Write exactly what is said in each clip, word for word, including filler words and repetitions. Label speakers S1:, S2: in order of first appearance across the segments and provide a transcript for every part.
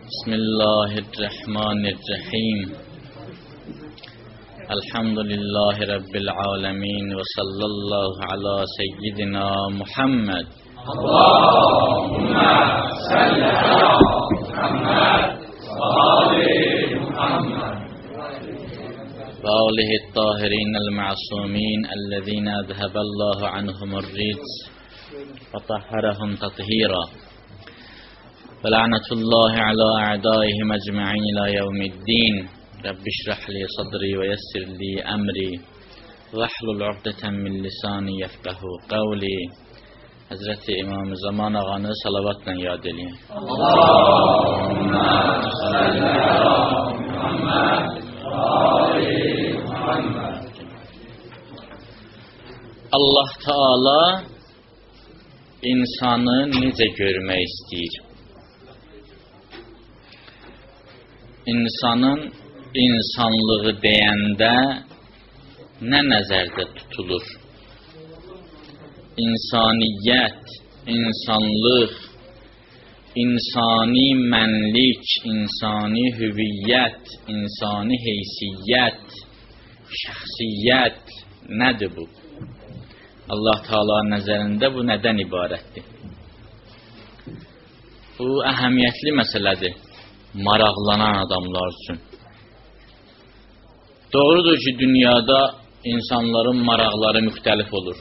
S1: Bismillahirrahmanirrahim. Elhamdülillahi Rabbil alemin ve sallallahu ala seyyidina Muhammed.
S2: Allahümme salli ala Muhammed ve ali Muhammed.
S1: Ve alihi tahirinel ma'sumin ellezine ezheballahu anhumur rics ve tahharahum tathira. Ve la'natullahi ala a'daihim ecma'in ila yevmiddin. Rabbi şrah li sadri ve yessir li emri ve hlul uqdeten min lisani yefkahu qavli. Hazreti İmam-ı Zaman ağanı salavatla yad edin.
S2: Allahümme salli ala Muhammed ve ali Muhammed.
S1: Allah Teala insanı necə görmək istəyir? İnsanın insanlığı deyəndə nə nəzərdə tutulur? İnsaniyyət, insanlıq, insani mənlik, insani hüviyyət, insani heysiyyət, şəxsiyyət nədir bu? Allah Teala nəzərində bu nədən ibarətdir? Bu əhəmiyyətli məsələdir maraqlanan adamlar üçün. Doğrudur ki, dünyada insanların maraqları müxtəlif olur.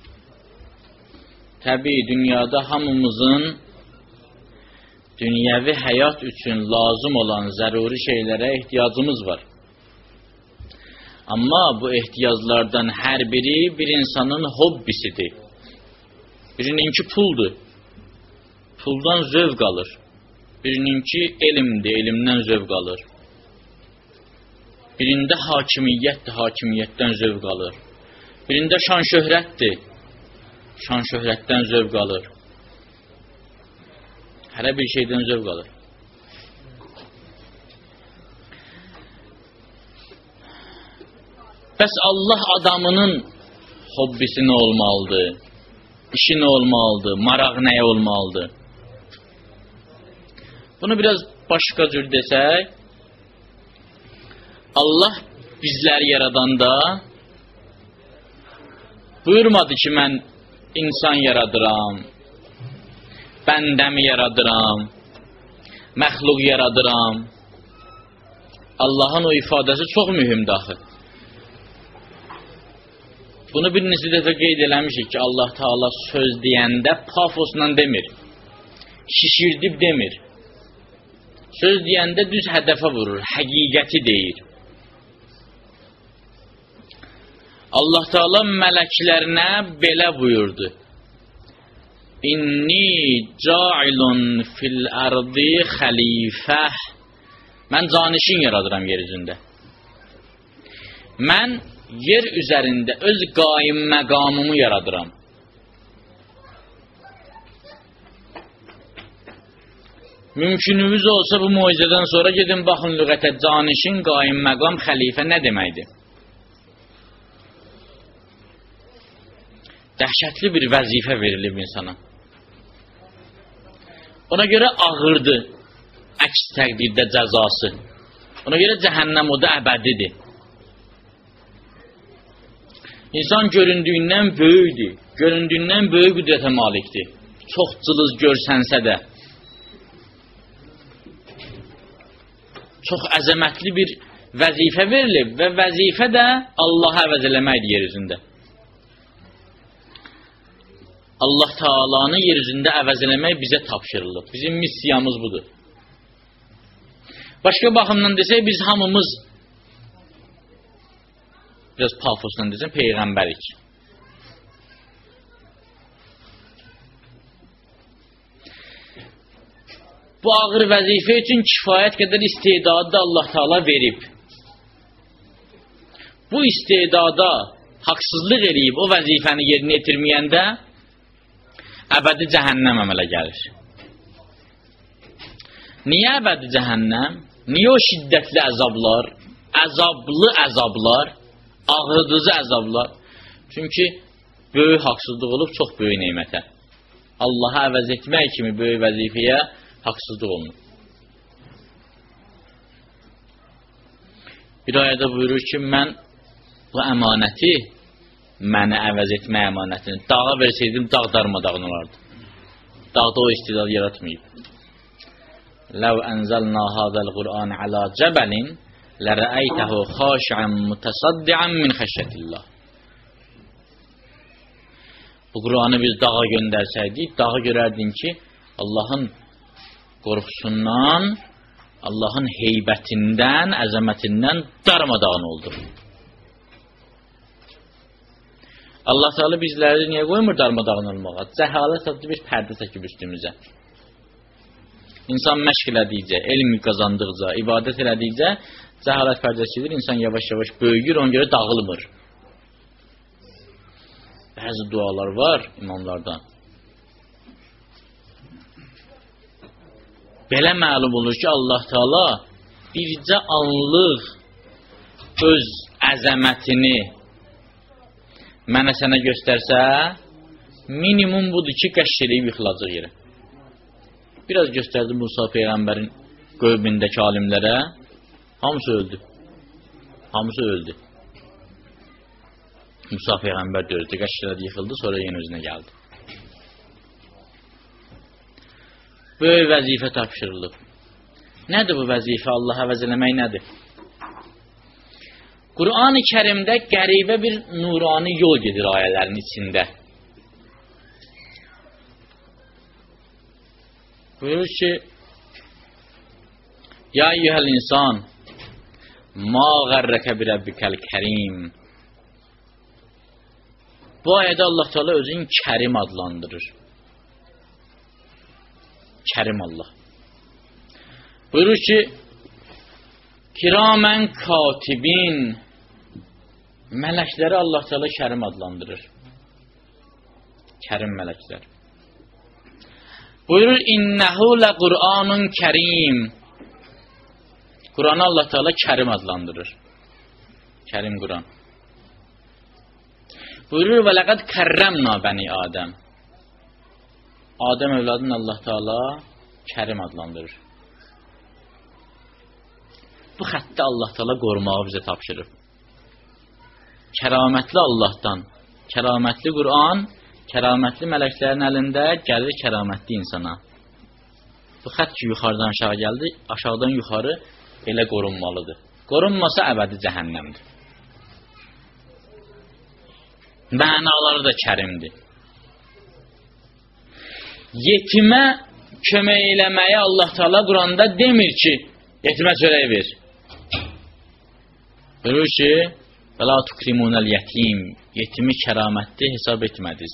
S1: Təbii, dünyada hamımızın dünyəvi həyat üçün lazım olan zəruri şeylərə ehtiyacımız var. Amma bu ehtiyaclardan hər biri bir insanın hobbisidir. Birininki puldur. Puldan zövq alır. Birininki elmdir, elmdən zövq alır. Birində hakimiyyətdir, hakimiyyətdən zövq alır. Birində şan şöhrətdir, şan şöhrətdən zövq alır. Hərə bir şeydən zövq alır. Bəs Allah adamının hobbisi nə olmalıdır? İşi nə olmalıdır? Maraq nəyə olmalıdır? Bunu biraz başqa cür desək, Allah bizləri yaradanda buyurmadı ki, mən insan yaradıram, bəndəmi yaradıram, məxluq yaradıram. Allahın o ifadəsi çox mühümdür axı. Bunu bir neçə dəfə qeyd eləmişik ki, Allah Teala söz deyəndə pafosla demir, şişirdib demir. Söz deyəndə düz hədəfə vurur, həqiqəti deyir. Allah Teala mələklərinə belə buyurdu: İnni cailun fil ardi xəlifə. Mən canişin yaradıram yer üzündə. Mən yer üzərində öz qaim məqamımı yaradıram. Mümkünümüz olsa bu mucizədən sonra gedin baxın lüğətə, canişin, qaim məqam, xəlifə nə deməkdir? Dəhşətli bir vəzifə verilib insana. Ona görə ağırdır əks təqdirdə cəzası. Ona görə cəhənnəm o da əbədidir. İnsan göründüyündən böyükdür, göründüyündən böyük qüdrətə malikdir. Çox cılız görsənsə də. Çox əzəmətli bir vəzifə verilib və vəzifə də Allah'a əvəz eləməkdir yer üzündə. Allah Teala'nı yer üzündə əvəz eləmək bizə tapşırılıb. Bizim missiyamız budur. Başqa baxımdan desək, biz hamımız, biraz pafosla desək, peyğəmbərik. Bu ağır vəzifə üçün kifayət qədər istedadı da Allah Teala verib. Bu istedada haqsızlıq eləyib o vəzifəni yerinə yetirməyəndə əbədi cəhənnəm əmələ gəlir. Niyə əbədi cəhənnəm? Niyə o şiddətli əzablar, əzablı əzablar, ağrıdıcı əzablar? Çünki böyük haqsızlıq olub çox böyük neymətə. Allah'a əvəz etmək kimi böyük vəzifəyə haqsızlıq olunur. Bir ayədə buyurur ki, mən bu əmanəti, mənə əvəz etmə əmanətini dağa versəydim, dağ darmadağın olardı. Dağda o istidad yaratmayıb. Ləv ənzəlnə hədəl Qur'an alə cəbəlin lərəəytəhu xaşiən mütəsaddiən min xəşyətillah. Bu Qur'anı biz dağa göndərsəydik, dağı görərdin ki, Allahın qorxusundan, Allahın heybətindən, əzəmətindən darmadağın oldu. Allah Teala bizləri niyə qoymur darmadağın olmağa? Cəhalət adlı bir pərdə çəkib üstümüzə. İnsan məşq elədikcə, elm qazandıqca, ibadət elədikcə cəhalət pərdəsidir. İnsan yavaş-yavaş böyüyür, ona görə dağılmır. Bəzi dualar var imamlardan. Belə məlum olur ki, Allah Teala bircə anlıq öz əzəmətini mənə sənə göstərsə, minimum budur ki, qəşş eləyib yıxılacaq yerə. Biraz göstərdi Musa Peyğəmbərin qövmündəki alimlərə, hamısı öldü. Hamısı öldü. Musa Peyğəmbər də öldü, qəşş elədi, yıxıldı, sonra yenə özünə gəldi. Böyük vəzifə tapşırılıb. Nədir bu vəzifə? Allah əvəz eləmək nədir? Qur'an-ı Kərimdə qəribə bir nurani yol gedir ayələrin içində. Buyurur ki, Ya eyyuhəl insan, ma qərrəkə bi rabbikəl kərim. Bu ayədə Allah Teala özünü Kərim adlandırır. Kərim Allah. Buyurur ki, Kiramən katibin. Mələkləri Allah Teala Kərim adlandırır. Kərim mələklər. Buyurur, İnnəhu lə Qur'anun kərim. Qur'anı Allah Teala Kərim adlandırır. Kərim Qur'an. Buyurur, və ləqəd kərrəmna bəni Adəm. Adəm övladını Allah Teala Kərim adlandırır. Bu xəttə Allah Teala qorumağı bizə tapşırıb. Kəramətli Allahdan, kəramətli Qur'an, kəramətli mələklərin əlində gəlir kəramətli insana. Bu xətt ki, yuxarıdan aşağı gəldi, aşağıdan yuxarı elə qorunmalıdır. Qorunmasa əbədi cəhənnəmdir. Mənaları da kərimdir. Yetimə kömək eləməyə Allah Teala Qur'anda demir ki, yetimə çörək ver. Buyurur ki, وَلَا تُكْرِمُونَ الْيَتِيمِ Yetimi kəramətli hesab etmədiniz.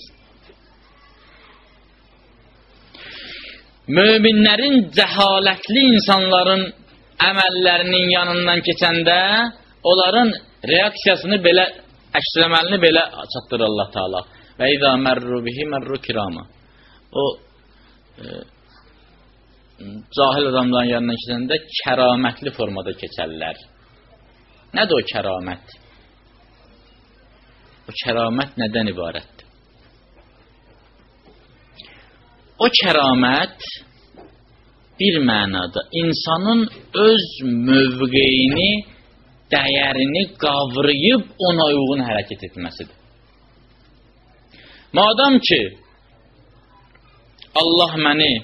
S1: Möminlərin cəhalətli insanların əməllərinin yanından keçəndə onların reaksiyasını belə, əksləməlini belə çatdırır Allah Teala. Və اِذَا مَرُّ بِهِ مَرُّ كِرَامًا O e, cahil adamların yanından keçəndə kəramətli formada keçərlər. Nədir o kəramət? O kəramət nədən ibarətdir? O kəramət bir mənada insanın öz mövqeyini, dəyərini qavrayıb ona uyğun hərəkət etməsidir. Madam ki, Allah məni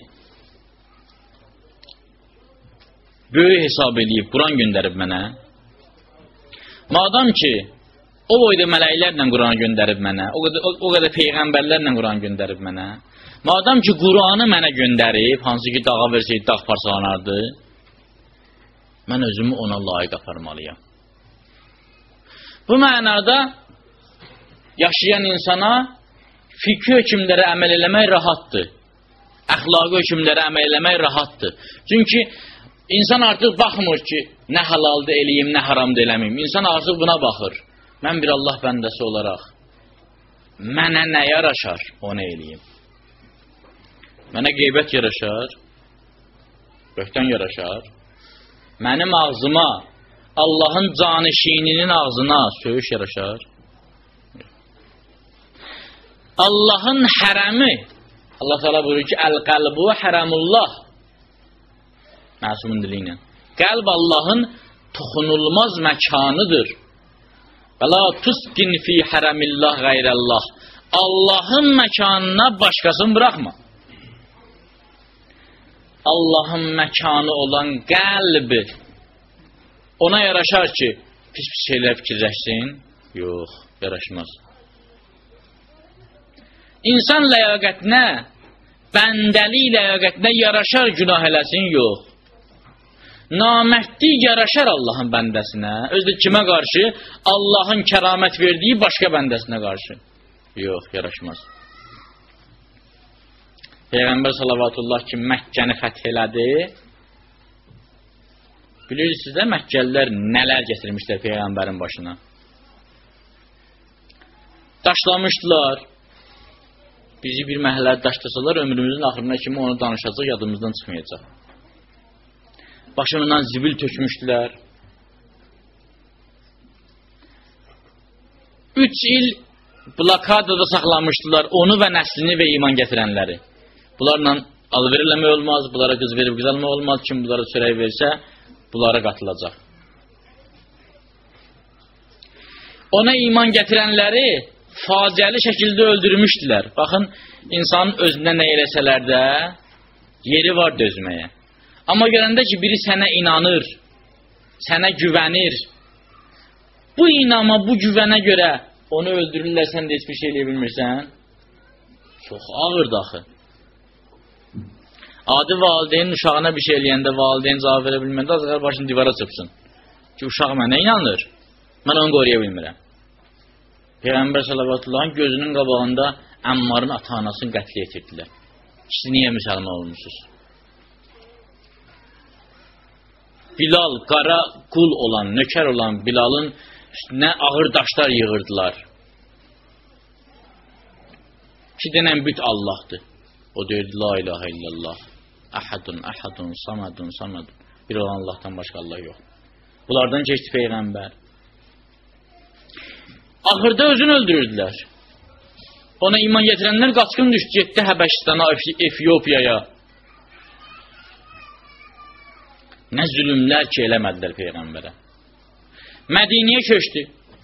S1: böyük hesab edib, Quran göndərib mənə, madam ki, o boyda mələklərlə Quranı göndərib mənə, o qədər, o, o qədər peyğəmbərlərlə Quranı göndərib mənə, madam ki, Quranı mənə göndərib, hansı ki, dağa versəydi, dağ parçalanardı, mən özümü ona layiq aparmalıyam. Bu mənada yaşayan insana fikri hökmlərə əməl eləmək rahatdır. Əxlaqi hökmlərə əməl eləmək rahatdır. Çünki insan artıq baxmır ki, nə halaldır eləyim, nə haramdır eləməyim. İnsan artıq buna baxır. Mən bir Allah bəndəsi olaraq mənə nə yaraşar, onu eləyim. Mənə qeybət yaraşar, böhtən yaraşar. Mənim ağzıma, Allahın canişininin ağzına söyüş yaraşar. Allahın hərəmi, Allah Teala buyurur ki, Əl-qəlbu hərəmullah. Məsumun dili ilə. Qəlb Allahın toxunulmaz məkanıdır. Və la tuskin fi haramillah qayrəllah. Allahın məkanına başqasını buraxma. Allahın məkanı olan qəlbi ona yaraşar ki, pis-pis şeylər fikirləşsin. Yox, yaraşmaz. İnsan ləyaqətinə, bəndəli ləyaqətinə yaraşar günah eləsin, yox. Namərdlik yaraşar Allahın bəndəsinə, özdə kimə qarşı? Allahın kəramət verdiyi başqa bəndəsinə qarşı. Yox, yaraşmaz. Peyğəmbər salavatullah ki, Məkkəni fəth elədi. Bilirsiniz də, Məkkəlilər nələr gətirmişlər Peyğəmbərin başına? Daşlamışdılar. Bizi bir məhəllədə daşlasalar, ömrümüzün axırına kimi onu danışacaq, yadımızdan çıxmayacaq. Başımdan zibil tökmüşdülər. Üç il blokadada saxlamışdılar onu və nəslini və iman gətirənləri. Bunlarla alverləmək olmaz, bunlara qız verib qız almaq olmaz. Kim bunlara çörək versə, bunlara qatılacaq. Ona iman gətirənləri faciəli şəkildə öldürmüşdülər. Baxın, insanın özünə nə eləsələr də yeri var dözməyə. Amma görəndə ki, biri sənə inanır, sənə güvənir. Bu inama, bu güvənə görə onu öldürürlər, sən də heç bir şey eləyə bilmirsən. Çox ağırdır axı. Adi valideynin uşağına bir şey eləyəndə valideyn cavab verə bilməndə az qədər başını divara çırpsın. Ki, uşaq mənə inanır, mən onu qoruya bilmirəm. Peyğəmbər sallallahu gözünün qabağında Əmmarın ata-anasını qətl etirdilər. Siz niyə müsəlman olmuşsunuz? Bilal, qara qul olan, nökər olan Bilalın üstünə ağır daşlar yığırdılar. İki dənən büt Allahdır. O deyirdi, la ilahə illallah, əhədun, əhədun, samadun, samadun. Bir olan Allahdan başqa Allah yox. Bunlardan keçdi Peyğəmbər. Axırda özünü öldürürdülər. Ona iman getirənlər qaçqın düşdü, getdi Həbəşistana, Efiyopiyaya. Nə zülümlər ki, eləmədilər Peyğəmbərə. Mədiniyə köçdü.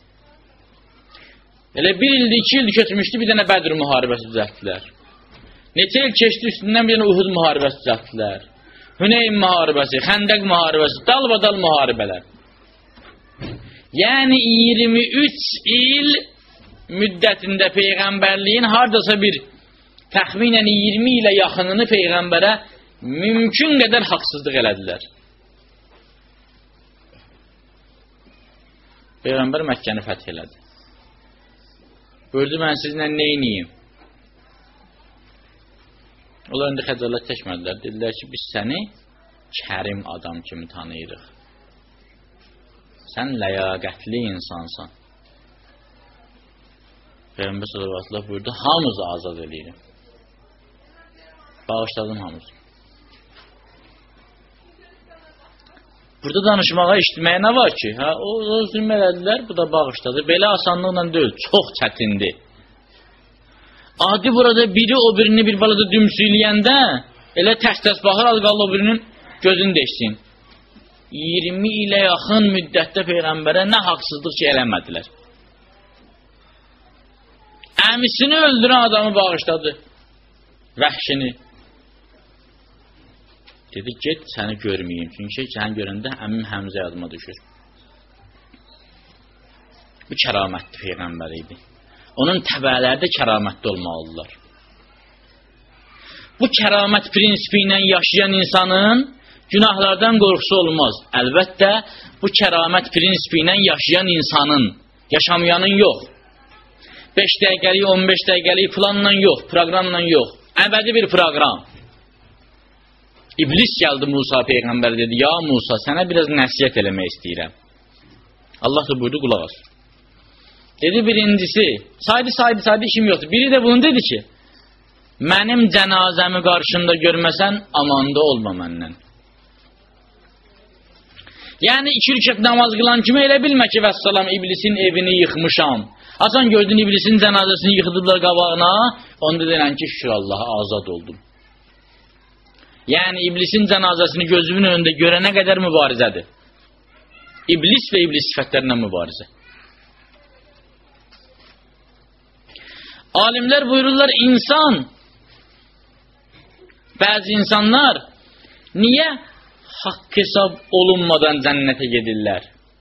S1: Elə bir ildir, iki ildir köçmüşdü, bir dənə Bədir müharibəsi düzəltdilər. Neçə il keçdi, üstündən bir dənə Uhud müharibəsi düzəltdilər. Hüneyn müharibəsi, Xəndəq müharibəsi, dalbadal müharibələr. Yəni iyirmi üç il müddətində Peyğəmbərliyin hardasa bir təxminən iyirmi ilə yaxınını Peyğəmbərə mümkün qədər haqsızlıq elədilər. Peyğəmbər Məkkəni fəth elədi. Gördü, mən sizinlə neyniyim? Onlar indi xəcalət çəkmədilər. Dedilər ki, biz səni kərim adam kimi tanıyırıq. Sən ləyaqətli insansan. Peyğəmbər sallallahu əleyhi buyurdu, hamınızı azad eləyirəm. Bağışladım hamınızı. Burada danışmağa, işitməyə nə var ki? Hə, o, o zülm elədilər, bu da bağışladı. Belə asanlıqla deyil, çox çətindir. Adi burada biri o birini bir balada dümsüyləyəndə elə tərs-tərs baxır, az qaldı o birinin gözünü deşsin. iyirmi ilə yaxın müddətdə Peyğəmbərə nə haqsızlıq ki, eləmədilər. Əmisini öldürən adamı bağışladı. Vəhşini. Dedi, get səni görməyeyim. Çünki səni görəndə əmim Həmzə yadıma düşür. Bu kəramətli Peyğəmbər idi. Onun təbəələri də kəramətli olmalıdırlar. Bu kəramət prinsipi ilə yaşayan insanın günahlardan qorxusu olmaz. Əlbəttə, bu kəramət prinsipi ilə yaşayan insanın, yaşamayanın yox. beş dəqiqəlik, on beş dəqiqəlik planla yox, proqramla yox. Əbədi bir proqram. İblis gəldi Musa Peyğəmbər dedi, ya Musa, sənə biraz nəsiyyət eləmək istəyirəm. Allah da buyurdu, qulaq as. Dedi birincisi, saydı, saydı, saydı, işim yoxdur. Biri də bunu dedi ki, mənim cənazəmi qarşında görməsən, amanda olma məndən. Yəni, iki rükət namaz qılan kimi elə bilmə ki, vəssalam, iblisin evini yıxmışam. Hasan gördün, iblisin cənazəsini yıxıdıblar qabağına, onda denən ki, şükür Allaha, azad oldum. Yəni, iblisin cənazəsini gözümün önündə görənə qədər mübarizədir. İblis və iblis sifətlərindən mübarizə. Alimlər buyururlar, insan, bəzi insanlar niyə haqq hesab olunmadan cənnətə gedirlər?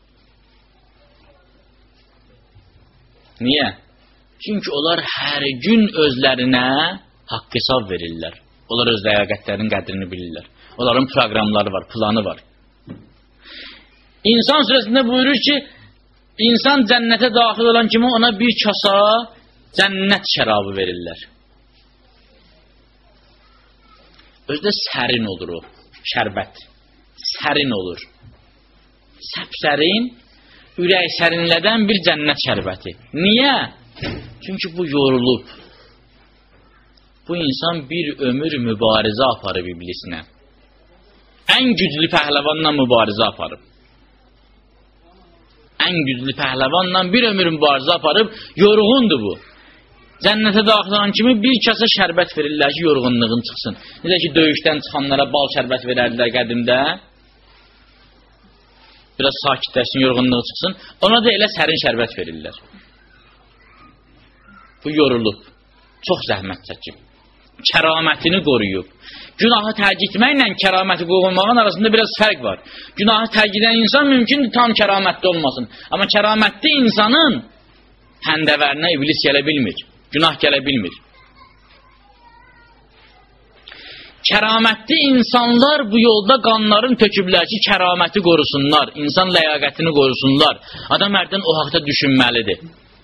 S1: Niyə? Çünki onlar hər gün özlərinə haqq hesab verirlər. Onlar öz ləyaqətlərinin qədrini bilirlər. Onların proqramları var, planı var. İnsan surəsində buyurur ki, insan cənnətə daxil olan kimi ona bir kasa cənnət şərabı verirlər. Özdə sərin olur o, şərbət. Sərin olur. Səpsərin, ürək sərinlədən bir cənnət şərbəti. Niyə? Çünki bu yorulub. Bu insan bir ömür mübarizə aparıb iblislə. Ən güclü pəhləvanla mübarizə aparıb. Ən güclü pəhləvanla bir ömür mübarizə aparıb, yorğundur bu. Cənnətə daxil olan kimi bir kasa şərbət verirlər ki, yorğunluğun çıxsın. Necə ki, döyüşdən çıxanlara bal şərbət verərdilər qədimdə. Biraz sakitləşsin, yorğunluğu çıxsın. Ona da elə sərin şərbət verirlər. Bu yorulub. Çox zəhmət çəkib. Kəramətini qoruyub. Günahı tərk etməklə kəraməti qorunmağın arasında biraz fərq var. Günahı tərk edən insan mümkündür tam kəramətli olmasın. Amma kəramətli insanın həndəvərinə iblis gələ bilmir. Günah gələ bilmir. Kəramətli insanlar bu yolda qanların töküblər ki, kəraməti qorusunlar, insan ləyaqətini qorusunlar. Adam hərdən o haqda düşünməlidir.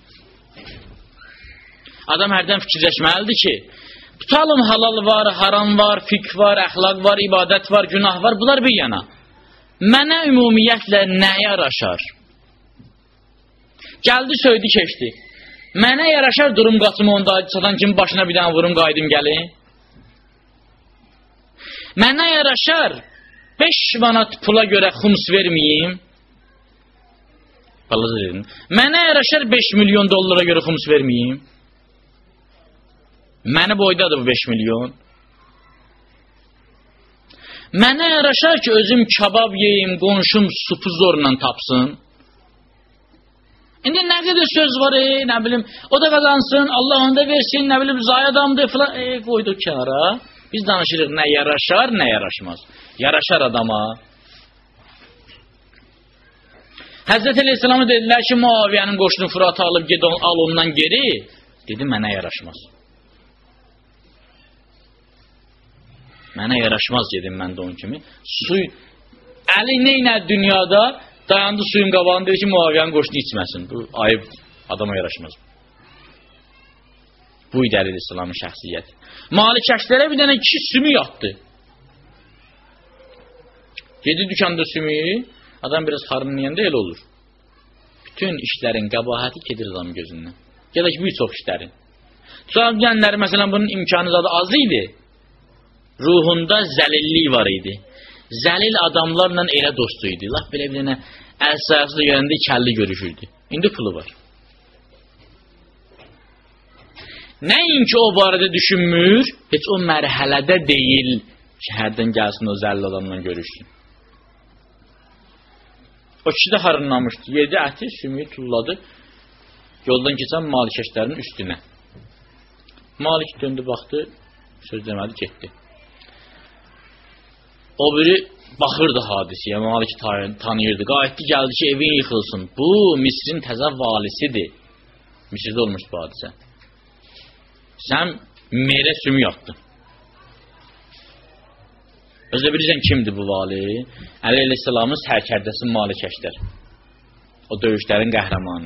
S1: Adam hərdən fikirləşməlidir ki, tutalım halal var, haram var, fiqh var, əxlaq var, ibadət var, günah var, bunlar bir yana. Mənə ümumiyyətlə nə yaraşar? Gəldi, söydü, keçdi. Mənə yaraşar durum qaçımı onda çatan kimi başına bir dənə vurum, qaydım gəlin. Mənə yaraşar beş manat pula görə xums verməyim. Balaca dedim. Mənə yaraşar beş milyon dollara görə xums verməyim. Məni boydadır bu beş milyon. Mənə yaraşar ki, özüm kabab yeyim, qonşum supu zorla tapsın. İndi nə qədər söz var, e, nə bilim, o da qazansın, Allah onu da versin, nə bilim, zay adamdır filan, e, qoyduq kənara. Biz danışırıq, nə yaraşar, nə yaraşmaz. Yaraşar adama. Həzrət Əleyhisselam'a dedilər ki, Muaviyyənin qoşunu Fıratı alıb, ged al ondan geri. Dedi, mənə yaraşmaz. Mənə yaraşmaz dedim mən də onun kimi. Suy, Əli neynə dünyada dayandı suyun qabağını deyir ki, Muaviyyənin qoşunu içməsin. Bu ayıb adama yaraşmaz. Bu idi Əleyhisselamın şəxsiyyəti. Malikəşlərə bir dənə kişi sümük atdı. Yedi dükanda sümüyü, adam biraz xarınlayanda elə olur. Bütün işlərin qəbahəti gedir adamın gözündən. Ya da ki, bir çox işlərin. Sonra gələnləri, məsələn, bunun imkanı zadı az idi. Ruhunda zəlillik var idi. Zəlil adamlarla elə dostu idi. Laf belə bir dənə əl sayasında görəndə kəlli görüşürdü. İndi pulu var. Nəinki o barədə düşünmür, heç o mərhələdə deyil ki, hərdən gəlsin o zəlil adamla görüşsün. O kişi də harınlamışdı. Yedi əti, sümüyü tulladı. Yoldan keçən malikəşlərin üstünə. Malik döndü, baxdı, söz demədi, getdi. O biri baxırdı hadisiyə, Malik tanıyırdı. Qayıtdı, gəldi ki, evin yıxılsın. Bu, Misrin təzə valisidir. Misirdə olmuş bu hadisə. Sən merə sümük atdın. Özdə bilirsən kimdir bu vali? Əli Əleyhisselamın sərkərdəsi Malikəşlər. O döyüşlərin qəhrəmanı.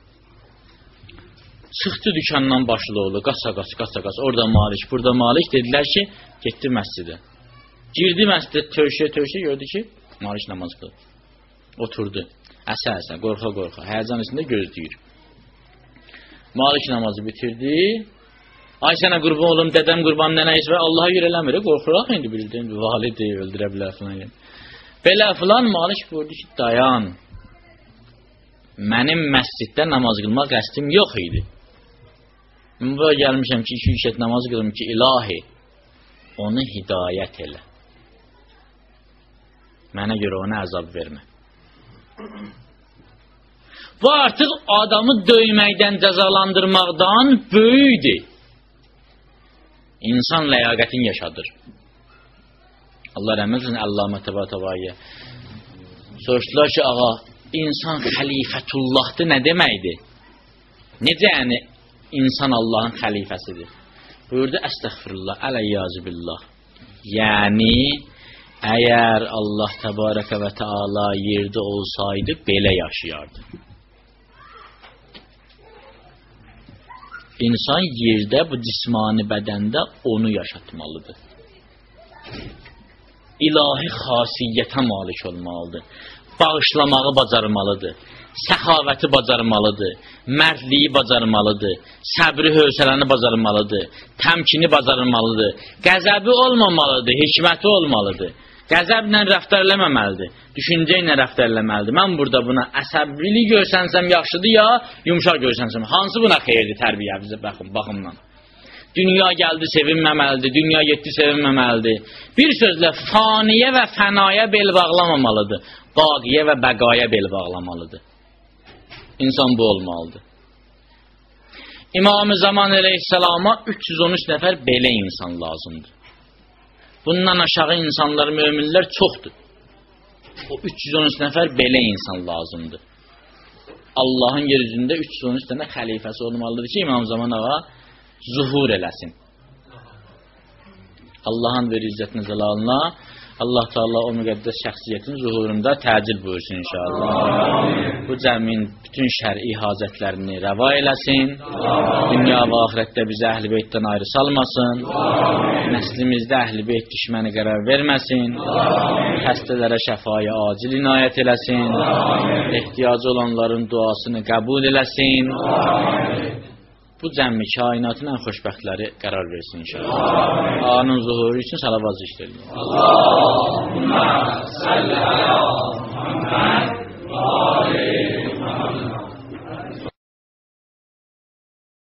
S1: Çıxdı dükandan başlı oğlu, qaça qaç, qaça qaç. Orada Malik, burada Malik. Dedilər ki, getdi məscidə. Girdi məscidə, tövşüyə tövşüyə gördü ki, Malik namaz qılır. Oturdu. Əsə əsə, qorxa qorxa. Həyəcan içində gözləyir. Malik namazı bitirdi. Ay sənə qurban olum, dədəm qurban, nənə heç və Allaha görə eləmir. Qorxuraq indi bilirdim, validir, öldürə bilər filan. Belə filan Malik buyurdu ki, dayan. Mənim məsciddə namaz qılmaq qəsdim yox idi. Mən buraya gəlmişəm ki, iki rükət namaz qılım ki, ilahi, onu hidayət elə. Mənə görə ona əzab vermə. Bu artıq adamı döyməkdən, cəzalandırmaqdan böyükdür. İnsan ləyaqətin yaşadır. Allah rəhmət etsin Əllamə Təbatabayə. Soruşdular ki, ağa, insan xəlifətullahdır, nə deməkdir? Necə yəni insan Allahın xəlifəsidir? Buyurdu, əstəğfirullah, ələyyazü billah. Yəni, əgər Allah Təbarəkə və Teala yerdə olsaydı, belə yaşayardı. İnsan yerdə, bu cismani bədəndə onu yaşatmalıdır. İlahi xasiyyətə malik olmalıdır. Bağışlamağı bacarmalıdır. Səxavəti bacarmalıdır. Mərdliyi bacarmalıdır. Səbri, hövsələni bacarmalıdır. Təmkini bacarmalıdır. Qəzəbi olmamalıdır. Hikməti olmalıdır. Qəzəblə rəftar eləməməlidir. Düşüncə ilə rəftar eləməlidir. Mən burada buna əsəbili görsənsəm yaxşıdır ya, yumuşaq görsənsəm. Hansı buna xeyirdir tərbiyə bizə baxın, baxımdan. Dünya gəldi sevinməməlidir, dünya getdi sevinməməlidir. Bir sözlə faniyə və fənaya bel bağlamamalıdır. Baqiyə və bəqaya bel bağlamalıdır. İnsan bu olmalıdır. İmam-ı Zaman əleyhissalama üç yüz on üç nəfər belə insan lazımdır. Bundan aşağı insanlar, möminlər çoxdur. O üç yüz on üç nəfər belə insan lazımdır. Allahın yeryüzündə üç yüz on üç dənə xəlifəsi olmalıdır ki, İmam Zaman ağa zuhur eləsin. Allahın ver izzətinə zəlalına, Allah Teala o müqəddəs şəxsiyyətin zuhurunda təcil buyursun inşallah. Amin. Bu cəmin bütün şər'i hacətlərini rəva eləsin. Amin. Dünya və axirətdə bizi əhl-i beytdən ayrı salmasın. Amin. Nəslimizdə əhl-i beyt düşməni qərar verməsin. Amin. Xəstələrə şəfaya acil inayət eləsin. Amin. Ehtiyacı olanların duasını qəbul eləsin. Amin. Bu cəmmi kainatın ən xoşbəxtləri qərar versin inşallah. Anın zuhuru üçün salavat zikr edin. Allahümmə salli ala